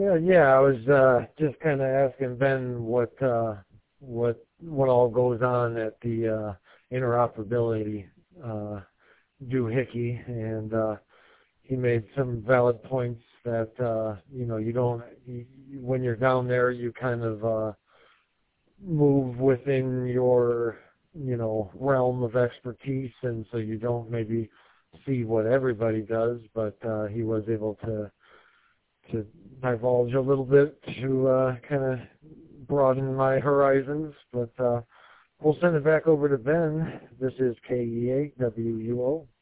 Yeah, I was just kind of asking Ben what all goes on at the interoperability doohickey, and he made some valid points that you don't when you're down there you kind of move within your realm of expertise, and so you don't maybe see what everybody does, but he was able to divulge a little bit to kind of broaden my horizons. But we'll send it back over to Ben. This is KEAWUO.